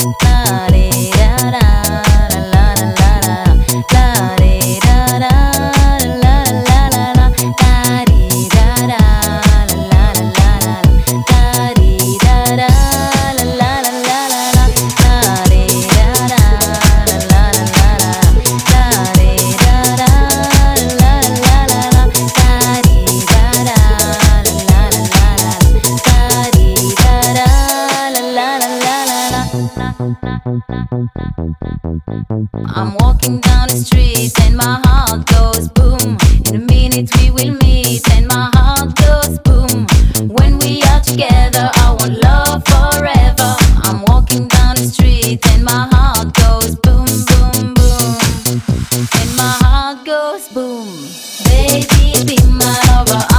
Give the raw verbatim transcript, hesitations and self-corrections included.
I'm walking down the street and my heart goes boom. In a minute we will meet and my heart goes boom. When we are together I want love forever. I'm walking down the street and my heart goes boom, boom, boom. And my heart goes boom. Baby, be my lover.